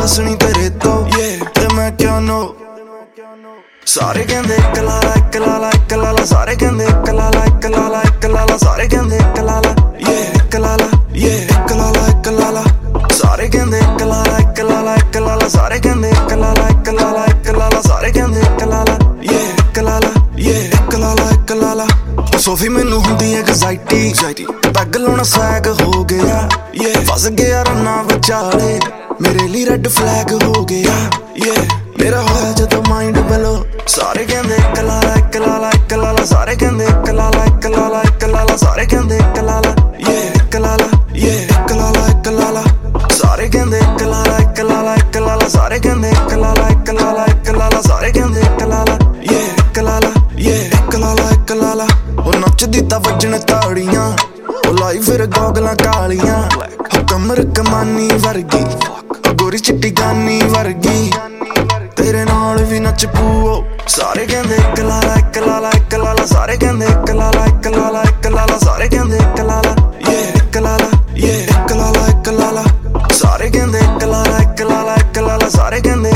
ਦੱਸਣੀ ਤੇਰੇ ਤੋਂ ਤੇ ਮੈਂ ਕਿਉਂ ਨੋ ਸਾਰੇ ਕਹਿੰਦੇ ਇੱਕ ਲਾਲਾ ਇੱਕ ਲਾਲਾ ਇੱਕ ਲਾਲਾ ਸਾਰੇ ਕਹਿੰਦੇ ਇੱਕ ਲਾਲਾ ਇੱਕ ਲਾਲਾ ਇੱਕ ਲਾਲਾ ਸਾਰੇ ਕਹਿੰਦੇ ਇੱਕ ਲਾਲਾ ਇੱਕ ਲਾਲਾ ਇੱਕ ਲਾਲਾ ਇੱਕ ਲਾਲਾ ਸਾਰੇ ਕਹਿੰਦੇ ਇੱਕ ਲਾਲਾ ਇੱਕ ਲਾਲਾ ਇੱਕ ਲਾਲਾ ਸਾਰੇ ਕਹਿੰਦੇ ਇੱਕ ਲਾਲਾ ਇੱਕ ਲਾਲਾ ਇੱਕ ਲਾਲਾ ਸਾਰੇ ਕਹਿੰਦੇ ਇੱਕ ਲਾਲਾ ਇੱਕ ਲਾਲਾ ਇੱਕ ਲਾਲਾ ਇੱਕ ਲਾਲਾ ਸੋਫੀ ਮੈਨੂੰ ਹੁੰਦੀ ਐਗਜ਼ਾਈਟੀ ਪੈਗ ਲਾਉਣਾ ਸੈਗ ਹੋ ਗਿਆ ਫਸ ਗਿਆ ਰੰਨਾ ਵਿਚਾਲੇ ਮੇਰੇ ਲਈ ਰੈੱਡ ਫਲੈਗ ਹੋ ਗਿਆ ਮੇਰਾ ਹੋਇਆ ਜਦੋਂ ਮਾਈਂਡ ਬਲੋ ਸਾਰੇ ਕਹਿੰਦੇ ਇੱਕ ਲਾਲਾ ਇੱਕ ਲਾਲਾ ਇੱਕ ਲਾਲਾ ਸਾਰੇ ਕਹਿੰਦੇ ਇੱਕ ਲਾਲਾ ਇੱਕ ਲਾਲਾ ਇੱਕ ਲਾਲਾ ਸਾਰੇ ਕਹਿੰਦੇ ਇੱਕ ਲਾਲਾ ਇੱਕ ਲਾਲਾ ਇੱਕ ਲਾਲਾ ਇੱਕ ਲਾਲਾ ਸਾਰੇ ਕਹਿੰਦੇ ਇੱਕ ਲਾਲਾ ਇੱਕ ਲਾਲਾ ਇੱਕ ਲਾਲਾ ਸਾਰੇ ਕਹਿੰਦੇ ਇੱਕ ਲਾਲਾ ਇੱਕ ਲਾਲਾ ਇੱਕ ਲਾਲਾ ਸਾਰੇ ਕਹਿੰਦੇ ਇੱਕ ਲਾਲਾ ਇੱਕ ਲਾਲਾ ਇੱਕ ਲਾਲਾ ਇੱਕ ਲਾਲਾ ਉਹ ਨੱਚਦੀ ਤਾਂ ਵੱਜਣ ਤਾੜੀਆਂ ਉਹ ਲਾਈ ਫਿਰ ਗੋਗਲਾਂ ਕਾਲੀਆਂ ਕਮਰ ਕਮਾਨੀ ਵਰਗੀ ਗੋਰੀ ਚਿੱਟੀ ਗਾਨੀ ਵਰਗੀ ਤੇਰੇ ਨਾਲ ਵੀ ਨੱਚ ਪੂਓ ਸਾਰੇ ਕਹਿੰਦੇ ਇੱਕ ਲਾਲਾ ਇੱਕ ਲਾਲਾ ਇੱਕ ਲਾਲਾ ਸਾਰੇ ਕਹਿੰਦੇ ਇੱਕ ਲਾਲਾ ਇੱਕ ਲਾਲਾ ਇੱਕ ਲਾਲਾ ਸਾਰੇ ਕਹਿੰਦੇ ਇੱਕ ਲਾਲਾ ਇੱਕ ਲਾਲਾ ਇੱਕ ਲਾਲਾ ਇੱਕ ਲਾਲਾ ਸਾਰੇ ਕਹਿੰਦੇ ਇੱਕ ਲਾਲਾ ਇੱਕ ਲਾਲਾ ਇੱਕ ਲਾਲਾ ਸਾਰੇ ਕਹਿੰਦੇ